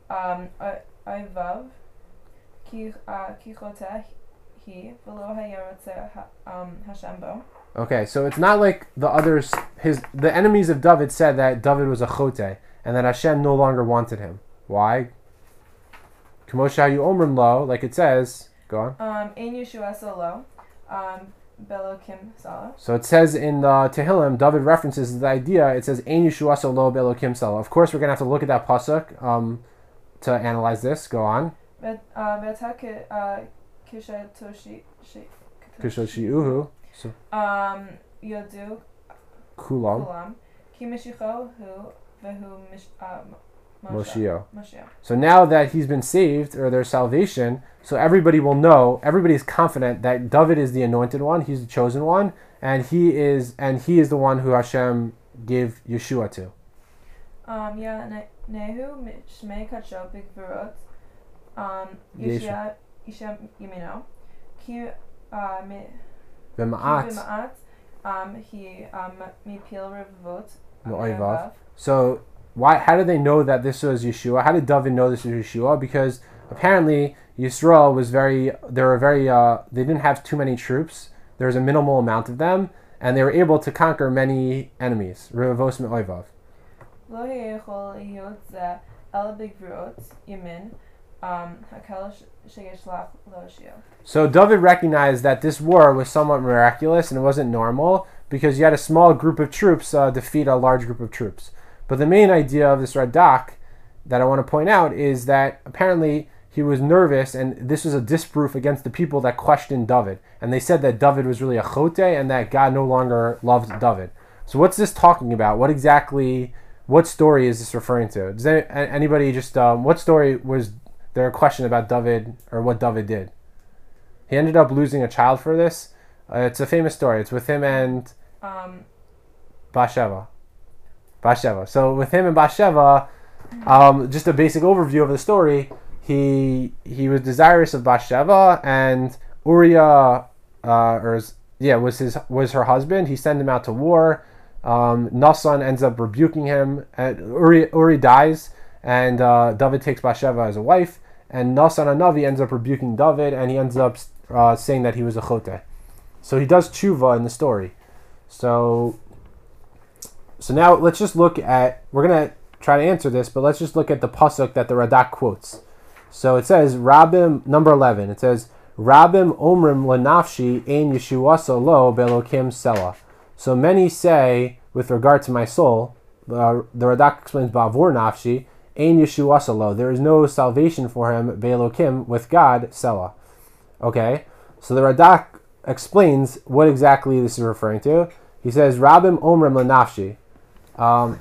S2: ayvav ki choteh hi v'lo hayarotze Hashem bo. Okay, so it's not like the others. His the enemies of David said that David was a chote and that Hashem no longer wanted him. Why? K'moshe omrim lo, like it says. Go on. Um, ein Yeshua lo, um, belokim sala.
S1: So it says in the Tehillim, David references the idea. It says ein Yeshua lo belokim sala. Of course, we're gonna have to look at that pasuk um, to analyze this. Go on.
S2: Bet kisha toshi
S1: Kishoshi uhu.
S2: Um, yodu
S1: kulam.
S2: Kulam. Ki mishicho hu vehu mish.
S1: Moshiach. So now that he's been saved, or their salvation, so everybody will know, everybody is confident that David is the anointed one, he's the chosen one, and he is and he is the one who Hashem gave Yeshua to.
S2: Um, yeah, nehu shmei kacho b'gvurot, um, Yeshua, Yeshua Yemino, Ki
S1: V'ma'at,
S2: um, he um, Mipil
S1: Revavot. So, why? How did they know that this was Yeshua? How did David know this was Yeshua? Because apparently Yisrael was very, they were very, uh, they didn't have too many troops. There was a minimal amount of them, and they were able to conquer many enemies. Revavos me'oivav.
S2: Lo yechol yot ze el bigvrot yamin um hakel shegeshlach loshio. So David recognized that this war was somewhat miraculous and it wasn't normal because you had a small group of troops uh, defeat a large group of troops. But the main idea of this Radak that I want to point out is that apparently he was nervous, and this was a disproof against the people that questioned David. And they said that David was really a chote and that God no longer loved David. So what's this talking about? What exactly, what story is this referring to? Does any, anybody just, um, what story was there a question about David or what David did? He ended up losing a child for this. Uh, it's a famous story. It's with him and um,
S1: Bathsheba. Bathsheba. So with him and Bathsheba, um, just a basic overview of the story. He he was desirous of Bathsheba, and Uriah, uh, or yeah, was his was her husband. He sent him out to war. Um, Nasan ends up rebuking him. And Uri Uri dies, and uh, David takes Bathsheba as a wife. And Nasan HaNavi ends up rebuking David, and he ends up uh, saying that he was a chote. So he does tshuva in the story. So so now let's just look at. We're gonna try to answer this, but let's just look at the pasuk that the Radak quotes. So it says, Rabim, number eleven, it says, Rabim omrim lenafshi ein Yeshuasa lo belokim selah. So many say, with regard to my soul, uh, the Radak explains, Ba'avur nafshi, ein Yeshuasa lo. There is no salvation for him, belokim, with God, selah. Okay, so the Radak explains what exactly this is referring to. He says, Rabim omrim lenafshi. Um,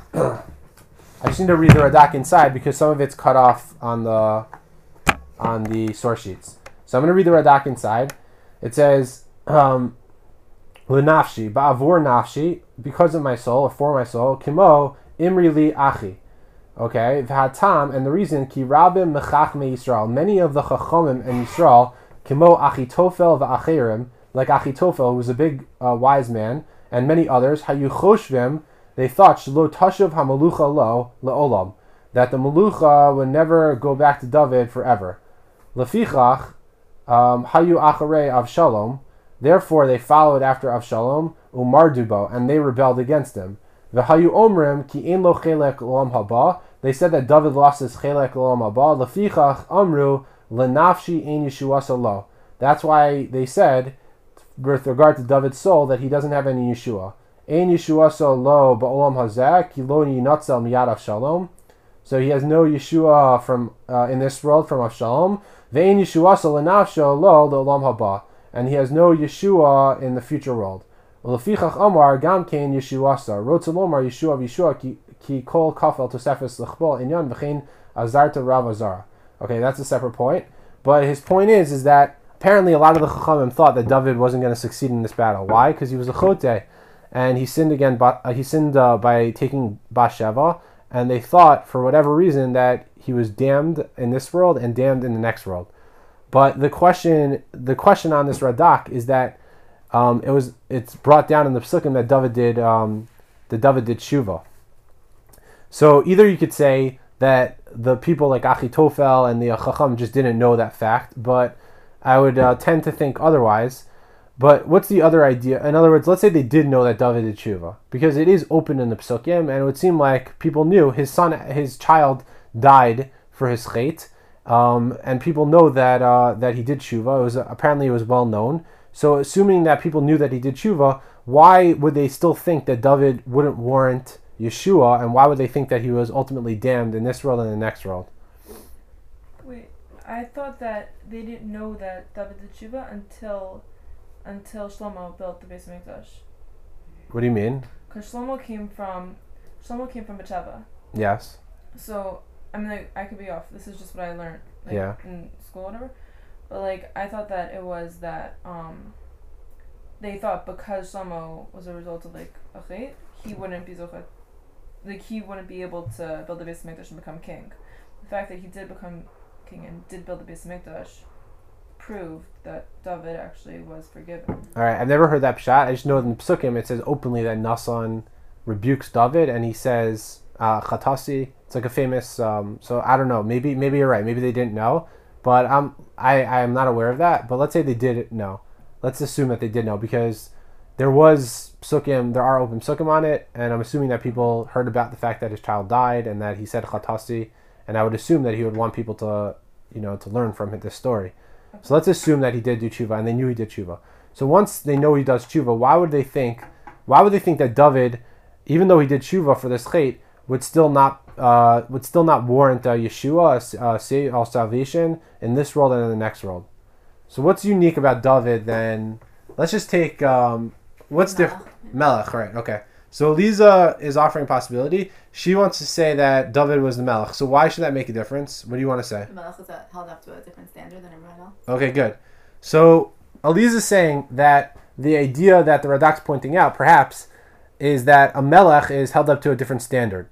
S1: I just need to read the Radak inside because some of it's cut off on the on the source sheets. So I'm going to read the Radak inside. It says, um, L'nafshi, ba'avur nafshi, because of my soul, or for my soul, kimo imri li achi. Okay, v'hatam, and the reason, ki rabim mechachme Yisrael, many of the chachomim in Yisrael, kimo Achitofel v'acherim, like Achitofel, who was a big uh, wise man, and many others, hayu choshvim, they thought, shelo tashav hamalucha lo le'olam, that the malucha would never go back to David forever. Lefichach, hayu acharei Avshalom, therefore they followed after Avshalom, umardubo, and they rebelled against him. V'hayu omrim ki ein lo chelek l'olam haba, they said that David lost his chelek l'olam haba. Lefichach amru lenafshi ein Yeshuasa lo. That's why they said, with regard to David's soul, that he doesn't have any Yeshua. Ein Yeshuasa lo ba'olam hazeh ki lo yinatzel miyad Avshalom. So he has no Yeshua from uh, in this world from Avshalom. Ve'in Yeshuasa lenafsho lo le'olam haba, and he has no Yeshua in the future world. Lefichach Amar gam kein Yeshuasa rotzalomar Yeshua v'Yeshua ki ki kol kafel tosefes lechbol inyan v'chein azarta rav azara. Okay, that's a separate point. But his point is, is that apparently a lot of the Chachamim thought that David wasn't going to succeed in this battle. Why? Because he was a chote, and he sinned again. Uh, he sinned uh, by taking Bathsheba. And they thought, for whatever reason, that he was damned in this world and damned in the next world. But the question, the question on this Radak is that um, it was it's brought down in the Psukim that David did um, that David did tshuva. So either you could say that the people like Achitofel and the Chacham just didn't know that fact, but I would uh, tend to think otherwise. But what's the other idea? In other words, let's say they did know that David did tshuva, because it is open in the Psukim, and it would seem like people knew his son, his child died for his chait, um, and people know that uh, that he did tshuva. It was uh, apparently it was well known. So, assuming that people knew that he did tshuva, why would they still think that David wouldn't warrant Yeshua, and why would they think that he was ultimately damned in this world and the next world?
S2: Wait, I thought that they didn't know that David did tshuva until. Until Shlomo built the Beis Hamikdash.
S1: What do you mean?
S2: Because Shlomo came from Shlomo came from Bathsheba.
S1: Yes.
S2: So I mean, like, I could be off. This is just what I learned, like,
S1: yeah.
S2: in school, or whatever. But like, I thought that it was that um, they thought because Shlomo was a result of like a chait, he wouldn't be zochet, like he wouldn't be able to build the Beis Hamikdash and become king. The fact that he did become king and did build the Beis Hamikdash, proved that David actually was forgiven.
S1: All right, I've never heard that pshat. I just know in the Psukim it says openly that Nasan rebukes David, and he says uh, Chatasi. It's like a famous. Um, so I don't know. Maybe maybe you're right. Maybe they didn't know, but I'm I I am not aware of that. But let's say they did know. Let's assume that they did know, because there was psukim, there are open psukim on it, and I'm assuming that people heard about the fact that his child died and that he said Chatasi, and I would assume that he would want people to, you know, to learn from this story. So let's assume that he did do tshuva, and they knew he did tshuva. So once they know he does tshuva, why would they think, why would they think that David, even though he did tshuva for this chait, would still not, uh, would still not warrant a Yeshua, a, a, a salvation in this world and in the next world? So what's unique about David then? Let's just take, um, what's different? Melech, right, okay. So Lisa is offering possibility. She wants to say that David was the Melech. So why should that make a difference? What do you want to say?
S3: The Melech is held up to a different standard than everyone else.
S1: Okay, good. So Eliza is saying that the idea that the Radak's pointing out, perhaps, is that a Melech is held up to a different standard.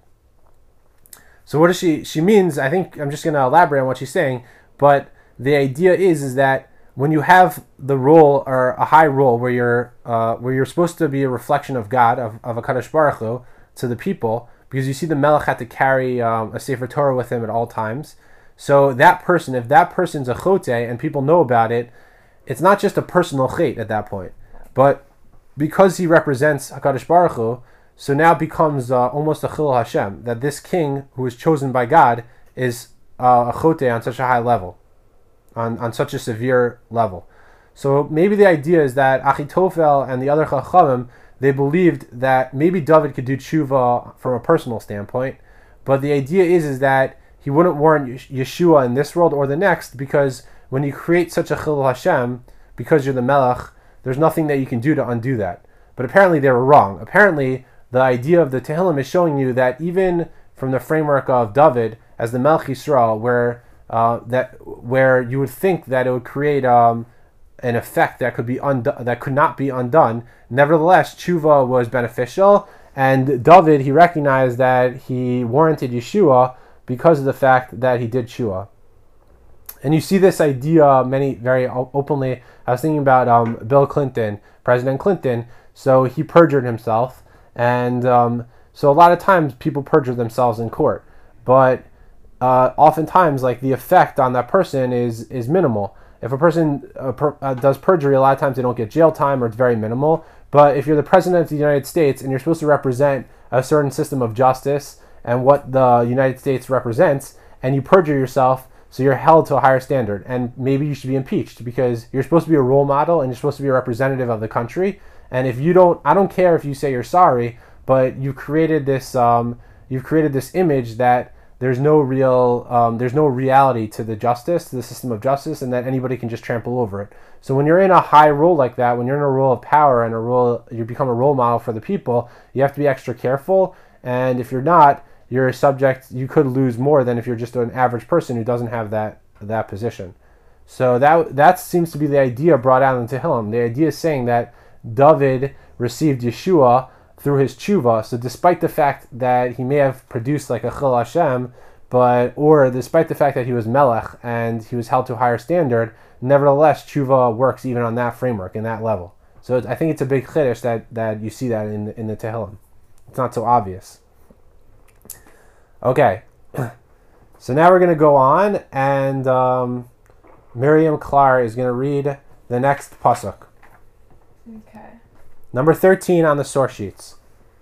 S1: So what does she, she means, I think I'm just going to elaborate on what she's saying, but the idea is, is that when you have the role, or a high role, where you're uh, where you're supposed to be a reflection of God, of, of a Kadosh Baruch Hu, to the people, because you see the Melech had to carry um, a Sefer Torah with him at all times. So that person, if that person's a chote and people know about it, it's not just a personal chait at that point, but because he represents HaKadosh Baruch Hu, so now it becomes uh, almost a Chilul Hashem, that this king who is chosen by God is uh, a chote on such a high level. On, on such a severe level. So maybe the idea is that Achitophel and the other Chachamim, they believed that maybe David could do tshuva from a personal standpoint, but the idea is, is that he wouldn't warrant Yeshua in this world or the next, because when you create such a Chilul Hashem, because you're the Melech, there's nothing that you can do to undo that. But apparently they were wrong. Apparently the idea of the Tehillim is showing you that even from the framework of David as the Melech Yisrael, where Uh, that where you would think that it would create um, an effect that could be undone, that could not be undone. Nevertheless, tshuva was beneficial, and David, he recognized that he warranted Yeshua because of the fact that he did tshuva. And you see this idea many very openly. I was thinking about um, Bill Clinton, President Clinton. So he perjured himself, and um, so a lot of times people perjure themselves in court, but Uh, oftentimes, like, the effect on that person is is minimal. If a person uh, per, uh, does perjury, a lot of times they don't get jail time, or it's very minimal. But if you're the president of the United States and you're supposed to represent a certain system of justice and what the United States represents, and you perjure yourself, so you're held to a higher standard, and maybe you should be impeached because you're supposed to be a role model and you're supposed to be a representative of the country. And if you don't, I don't care if you say you're sorry, but you've created this, um, you've created this image that there's no real, um, there's no reality to the justice, to the system of justice, and that anybody can just trample over it. So when you're in a high role like that, when you're in a role of power and a role, you become a role model for the people, you have to be extra careful. And if you're not, you're a subject, you could lose more than if you're just an average person who doesn't have that that position. So that that seems to be the idea brought out in Tehillim. The idea is saying that David received Yeshua through his tshuva. So despite the fact that he may have produced like a Chilul Hashem, but or despite the fact that he was Melech and he was held to a higher standard, nevertheless tshuva works even on that framework, in that level. So I think it's a big chiddush that that you see that in in the Tehillim. It's not so obvious. Okay, so now we're going to go on, and um, Miriam Klar is going to read the next pasuk.
S2: Okay.
S1: Number thirteen on the source sheets.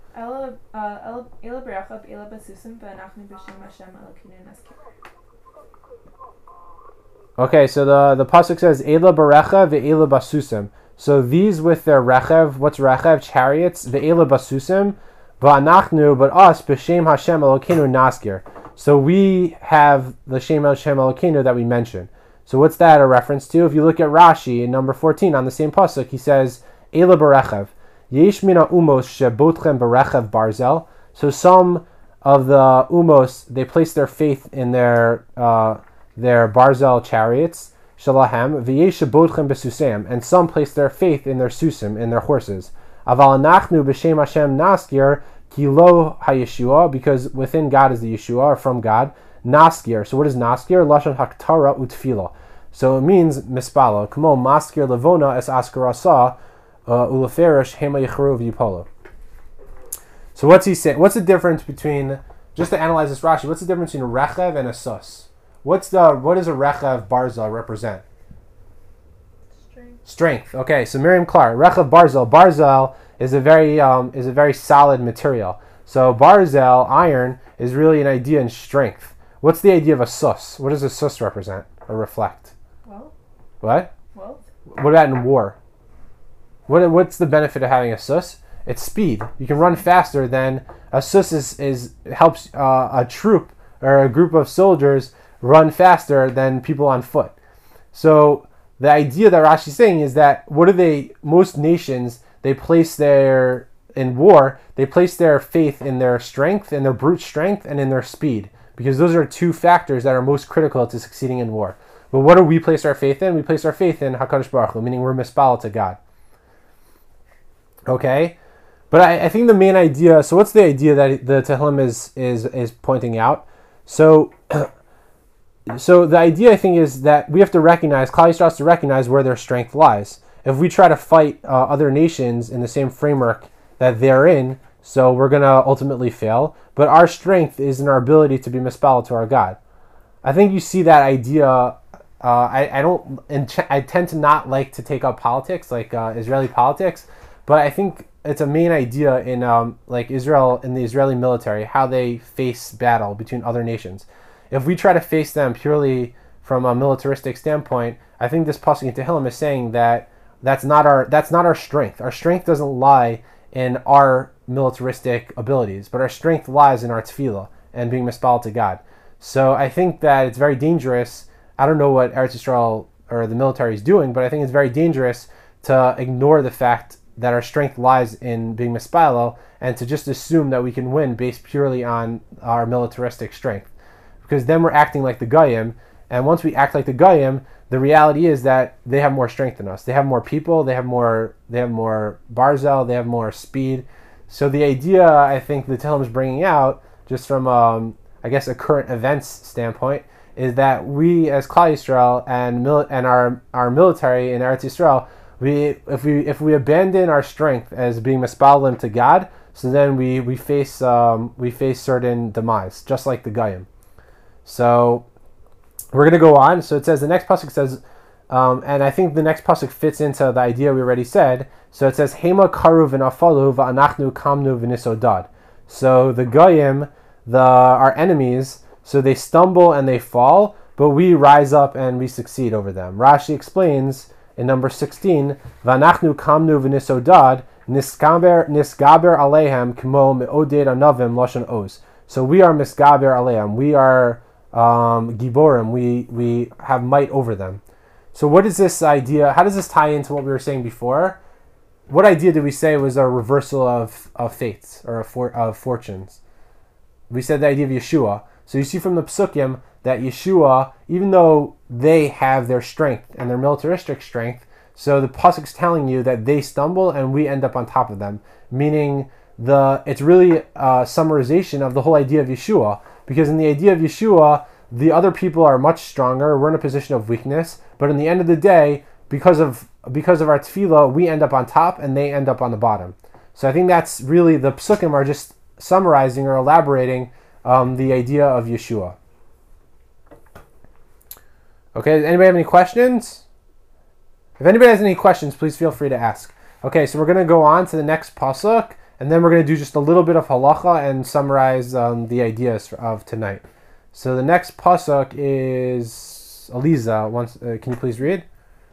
S1: Okay, so the, the pasuk says, Eila barecha ve'eila basusim. So these with their rechev, what's rechev? Chariots. Ve'eila basusim. Va'anachnu, but us, b'shem Hashem Elokeinu naskir. So we have the Shem Hashem Elokeinu that we mentioned. So what's that a reference to? If you look at Rashi in number fourteen on the same pasuk, he says, Eila barechev. Yesh mina umos shebotchem barechev barzel. So some of the umos, they place their faith in their uh, their barzel chariots, shalahem, v'yesh shebotchem besuseim, and some place their faith in their susim, in their horses. Aval anachnu b'shem Hashem naskir ki lo hayeshua, because within God is the Yeshua, or from God. Naskir. So what is naskir? Lashon haktara utfila. So it means mispalo. Kamo maskir levona es askarasa ulaferish hema yichru v'yipolo. So what's he saying? What's the difference between, just to analyze this Rashi, what's the difference between a rechev and a sus? What's the what does a rechev barzel represent?
S2: Strength.
S1: Strength. Okay, so Miriam Clark, rechev barzel. Barzel is a very um, is a very solid material. So barzel, iron, is really an idea in strength. What's the idea of a sus? What does a sus represent or reflect?
S2: Wealth.
S1: What?
S2: Wealth.
S1: What about in war? What what's the benefit of having a sus? It's speed. You can run faster than a sus is, is helps uh, a troop or a group of soldiers run faster than people on foot. So the idea that Rashi's saying is that what do they? Most nations, they place their in war they place their faith in their strength, in their brute strength, and in their speed, because those are two factors that are most critical to succeeding in war. But what do we place our faith in? We place our faith in HaKadosh Baruch Hu, meaning we're mispal to God. Okay. But I, I think the main idea, so what's the idea that the Tehillim is is is pointing out? So so the idea, I think, is that we have to recognize, Klal Yisrael has to recognize where their strength lies. If we try to fight uh, other nations in the same framework that they're in, so we're going to ultimately fail. But our strength is in our ability to be mispal to our God. I think you see that idea. Uh, I, I don't, I tend to not like to take up politics, like uh, Israeli politics, but I think it's a main idea in um, like Israel, in the Israeli military, how they face battle between other nations. If we try to face them purely from a militaristic standpoint, I think this pasuk in Tehillim is saying that that's not our that's not our strength. Our strength doesn't lie in our militaristic abilities, but our strength lies in our tefillah and being mispal to God. So I think that it's very dangerous. I don't know what Eretz Yisrael or the military is doing, but I think it's very dangerous to ignore the fact that our strength lies in being mispalo, and to just assume that we can win based purely on our militaristic strength. Because then we're acting like the Goyim, and once we act like the Goyim, the reality is that they have more strength than us. They have more people, they have more they have more barzel, they have more speed. So the idea, I think, the Tehillim is bringing out, just from, um, I guess, a current events standpoint, is that we as Klal Yisrael and, mil- and our, our military in Eretz Yisrael, We if we if we abandon our strength as being mispalim to God, so then we we face um, we face certain demise, just like the Goyim. So we're gonna go on. So it says, the next pasuk says, um, and I think the next pasuk fits into the idea we already said. So it says, Hema karu v'nafalu v'anachnu kamnu v'nisodad. So the Goyim, the our enemies, so they stumble and they fall, but we rise up and we succeed over them. Rashi explains in number sixteen, Vanachnu kamnu v'nisodad nisgaber nisgaber alehem kmo me'oded anavim lashon oz. So we are misgaber alehem. We are um, giborim. We we have might over them. So what is this idea? How does this tie into what we were saying before? What idea did we say was a reversal of, of fates or of, for, of fortunes? We said the idea of Yeshua. So you see from the Psukim that Yeshua, even though they have their strength and their militaristic strength, so the pasuk is telling you that they stumble and we end up on top of them, meaning the it's really a summarization of the whole idea of Yeshua, because in the idea of Yeshua, the other people are much stronger, we're in a position of weakness, but in the end of the day, because of because of our tefillah, we end up on top and they end up on the bottom. So I think that's really, the psukim are just summarizing or elaborating um, the idea of Yeshua. Okay, does anybody have any questions? If anybody has any questions, please feel free to ask. Okay, so we're going to go on to the next pasuk, and then we're going to do just a little bit of halacha and summarize um, the ideas of tonight. So the next pasuk is Eliza. Once, uh, can you please read?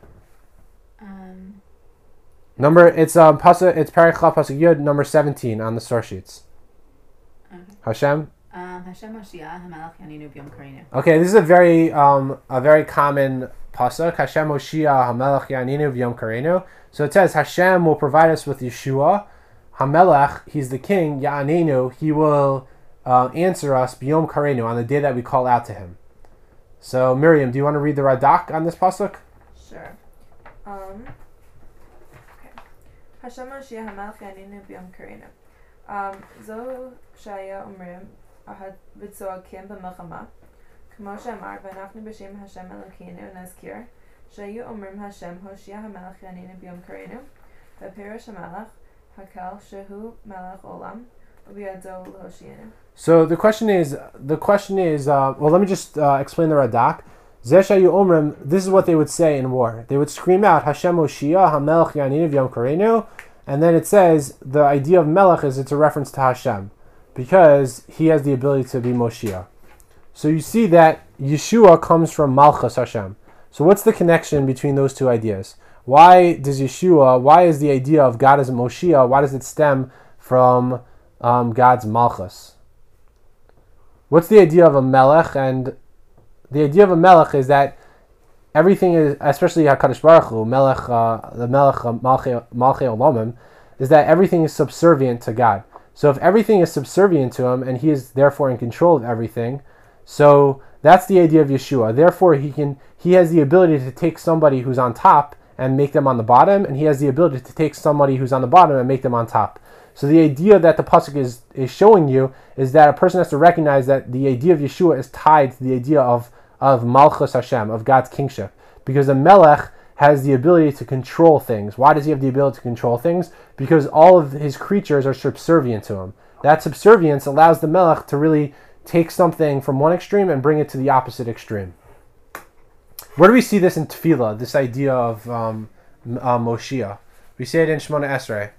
S3: Um,
S1: number it's um pasuk it's Parikha pasuk Yud number seventeen on the source sheets.
S3: Okay.
S1: Hashem.
S3: Um, Hashem Moshiach Hamelach Yaninu B'Yom Karenu.
S1: Okay, this is a very um a very common pasuk. Hashem Moshiach Hamelach Yaninu B'Yom Karenu. So it says Hashem will provide us with Yeshua. Hamelach, he's the king. Yaninu, he will uh, answer us B'Yom Karenu, on the day that we call out to him. So Miriam, do you want to read the Radak on this pasuk?
S2: Sure. Um, okay. Hashem Moshiach Hamelach Yaninu B'Yom Karenu. Um, Zo Shaya Umrim Ahad B'Tzoakim B'Melchama כמו שאמר, ואנחנו בשם השם אלוקינו נזכיר, שהיו אומרים השם הושיע המלך יעננו ביום קראנו, ופירוש המלך, הקל שהוא מלך עולם, ובידו להושיענו.
S1: So the question is, the question is, uh, well, let me just uh, explain the Radak. Zeshayu Omrim, this is what they would say in war. They would scream out, Hashem Hoshia, HaMelech Yaninu V'Yom Karenu, and then it says, the idea of Melech is it's a reference to Hashem, because he has the ability to be Moshiach. So you see that Yeshua comes from Malchus Hashem. So what's the connection between those two ideas? Why does Yeshua, why is the idea of God as a Moshiach, why does it stem from um, God's Malchus? What's the idea of a Melech? And the idea of a Melech is that everything is, especially HaKadosh Baruch Hu, Melech, uh, the Melech uh, Malchei Olamim, is that everything is subservient to God. So if everything is subservient to him, and he is therefore in control of everything, so that's the idea of Yeshua. Therefore, he can he has the ability to take somebody who's on top and make them on the bottom, and he has the ability to take somebody who's on the bottom and make them on top. So the idea that the pasuk is, is showing you is that a person has to recognize that the idea of Yeshua is tied to the idea of, of Malchus Hashem, of God's kingship. Because a Melech has the ability to control things. Why does he have the ability to control things? Because all of his creatures are subservient to him. That subservience allows the Melech to really take something from one extreme and bring it to the opposite extreme. Where do we see this in Tefillah, this idea of um, uh, Moshiach? We say it in Shemona Esrei.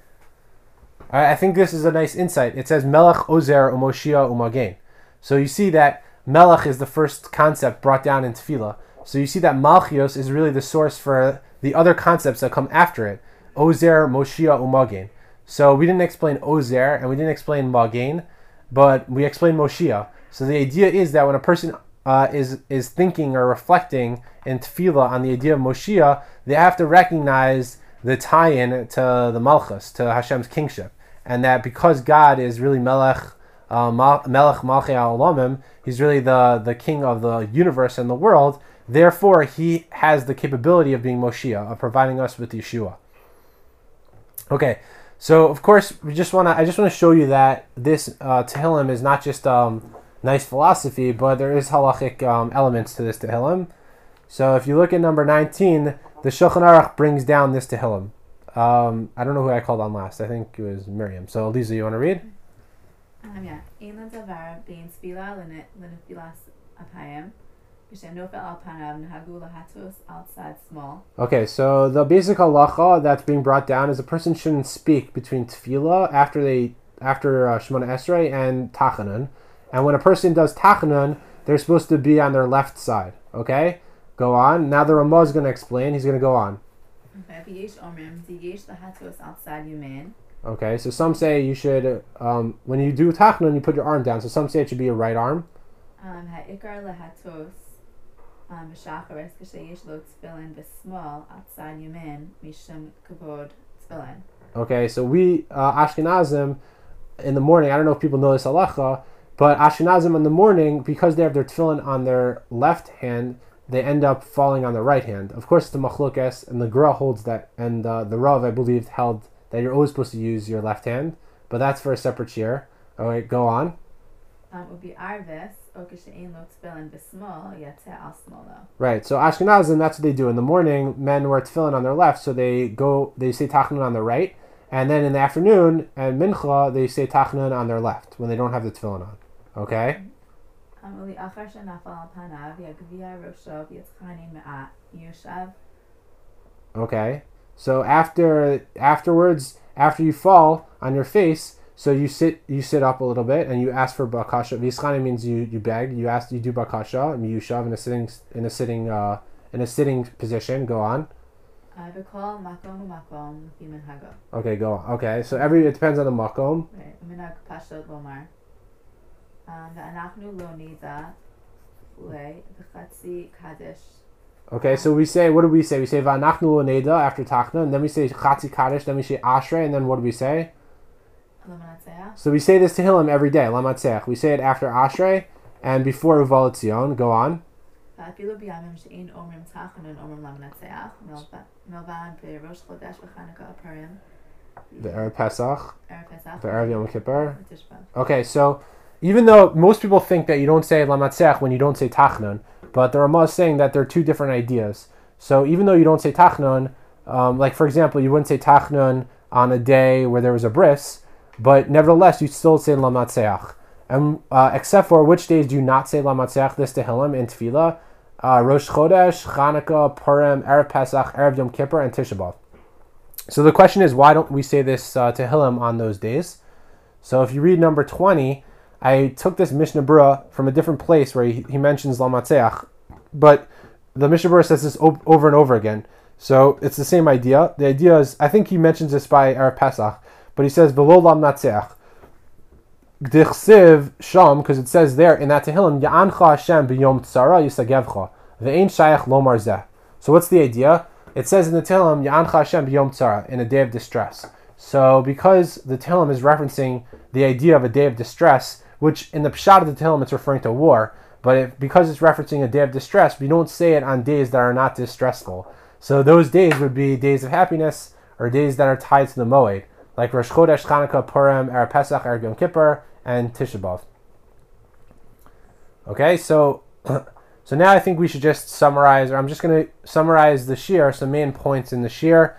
S1: I think this is a nice insight. It says Melech Ozer U'Moshiach U'Magen. So you see that Melech is the first concept brought down in Tefillah. So you see that Malchios is really the source for the other concepts that come after it. Ozer, Moshiach, U'Magen. So we didn't explain Ozer and we didn't explain Magen, but we explained Moshiach. So the idea is that when a person uh, is is thinking or reflecting in Tefillah on the idea of Moshiach, they have to recognize the tie-in to the Malchus, to Hashem's kingship. And that because God is really Melech, uh, Mal- Melech Malchei Olamim, he's really the, the king of the universe and the world, therefore he has the capability of being Moshiach, of providing us with Yeshua. Okay, so of course we just wanna I just want to show you that this uh, Tehillim is not just um, nice philosophy, but there is halachic um, elements to this Tehillim. So if you look at number nineteen, the Shulchan Aruch brings down this Tehillim. Um, I don't know who I called on last. I think it was Miriam. So Lisa, you want to read?
S3: Um, yeah. Ein davar bein tefila l'nefilas apayim. B'shem nofel al panav nehagu lahatos outside small.
S1: Okay, so the basic halacha that's being brought down is a person shouldn't speak between tefillah after they after uh, Shemona Esrei and Tachanun, and when a person does Tachanun, they're supposed to be on their left side. Okay, go on. Now the Ramah is going to explain. He's going to go on. Okay, so some say you should, um, when you do Tachanun, you put your arm down. So some say it should be your right arm.
S3: Um,
S1: okay, so we, uh, Ashkenazim, in the morning, I don't know if people know this halacha, but Ashkenazim in the morning, because they have their tefillin on their left hand, they end up falling on the right hand. Of course, the machlokes, and the Gra holds that, and uh, the Rav, I believe, held that you're always supposed to use your left hand, but that's for a separate shir. All right, go on.
S3: Um, would be arves,
S1: right, so Ashkenazim, that's what they do. In the morning, men wear tefillin on their left, so they go, they say Tachanun on the right, and then in the afternoon, and Mincha, they say Tachanun on their left, when they don't have the tefillin on. Okay? Okay, so after afterwards, after you fall on your face, so you sit you sit up a little bit and you ask for bakasha. V'yischani means you, you beg. You ask you do bakasha and you shav in a sitting in a sitting uh, in a sitting position. Go on. Okay, go on. Okay, so every it depends on the makom. Okay, so we say, what do we say? We say V'anachnu lo neda after Tachna, and then we say Chatzi Kaddish, then we say Ashrei, and then what do we say? So we say this Tehillim every day, Lamatzeach. We say it after Ashrei and before Uval Tzion. Go on. The Erev Pesach, the Erev Yom Kippur. Okay, so even though most people think that you don't say Lamatzeach when you don't say Tachnun, but the Ramah is saying that there are two different ideas. So even though you don't say Tachnun, um, like for example, you wouldn't say Tachnun on a day where there was a bris, but nevertheless, you still say Lamatzeach. And uh, except for which days do you not say Lamatzeach, this Tehillim in Tefillah? Uh, Rosh Chodesh, Chanukah, Purim, Erev Pesach, Erev Yom Kippur, and Tisha B'Av. So the question is, why don't we say this uh, Tehillim on those days? So if you read number twenty, I took this Mishnah Berurah from a different place where he, he mentions Lamatzeach, but the Mishnah Berurah says this o- over and over again. So it's the same idea. The idea is, I think he mentions this by Erev Pesach, but he says, V'lo Lamatzeach. G'dichsiv sham, because it says there in that Tehillim, Ya'ancha Hashem b'yom tzara yisagevcha, v'ein shayach lomar zeh. So what's the idea? It says in the Tehillim, Ya'ancha Hashem b'yom tzara, in a day of distress. So because the Tehillim is referencing the idea of a day of distress, which in the Pshat of the Tehillim it's referring to war, but it, because it's referencing a day of distress, we don't say it on days that are not distressful. So those days would be days of happiness, or days that are tied to the Moed, like Rosh Chodesh, Chanukah, Purim, Erev Pesach, Erev Yom Kippur, and Tisha B'Av. Okay, so so now I think we should just summarize, or I'm just going to summarize the shir, some main points in the shir.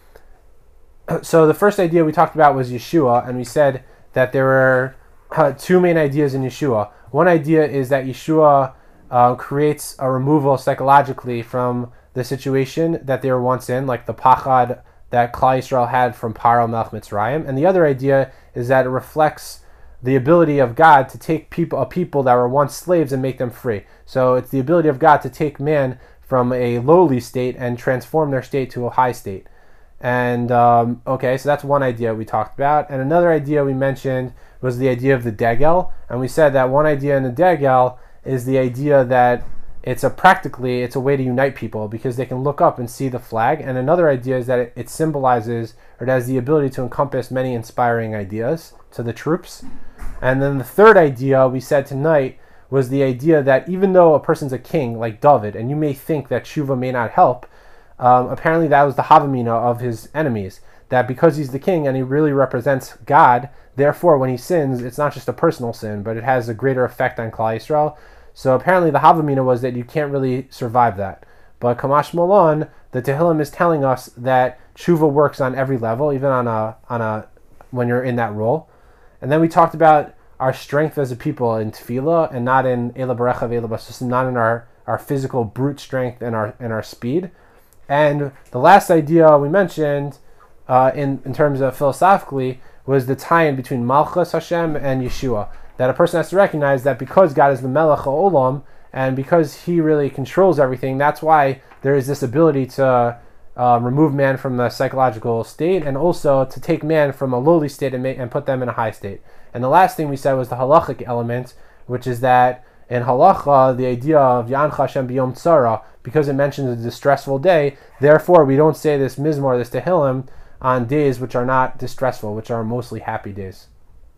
S1: So the first idea we talked about was Yeshua, and we said that there were uh, two main ideas in Yeshua. One idea is that Yeshua uh, creates a removal psychologically from the situation that they were once in, like the pachad that Klal Yisrael had from Paro Melech Mitzrayim. And the other idea is that it reflects the ability of God to take people, a people that were once slaves and make them free. So it's the ability of God to take man from a lowly state and transform their state to a high state. And, um, okay, so that's one idea we talked about. And another idea we mentioned was the idea of the Degel. And we said that one idea in the Degel is the idea that it's a practically, it's a way to unite people because they can look up and see the flag. And another idea is that it, it symbolizes, or it has the ability to encompass many inspiring ideas to the troops. And then the third idea we said tonight was the idea that even though a person's a king, like David, and you may think that Tshuva may not help, um, apparently that was the Havamina of his enemies, that because he's the king and he really represents God, therefore when he sins, it's not just a personal sin, but it has a greater effect on Klal Yisrael. So apparently the Havamina was that you can't really survive that. But Kamash Malon, the Tehillim is telling us that Tshuva works on every level, even on a on a when you're in that role. And then we talked about our strength as a people in Tefillah and not in Eila Barecha Ve'eila Basus, not in our, our physical brute strength and our and our speed. And the last idea we mentioned uh, in, in terms of philosophically was the tie-in between Malchus Hashem and Yeshua. That a person has to recognize that because God is the Melech HaOlam and because he really controls everything, that's why there is this ability to uh, remove man from the psychological state and also to take man from a lowly state and, make, and put them in a high state. And the last thing we said was the halachic element, which is that in halacha, the idea of Ya'ancha Hashem b'yom tzara, because it mentions a distressful day, therefore we don't say this mizmor, this tehillim, on days which are not distressful, which are mostly happy days.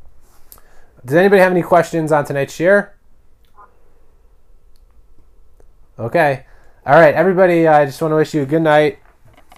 S1: Does anybody have any questions on tonight's shir? Okay. All right, everybody, I just want to wish you a good night.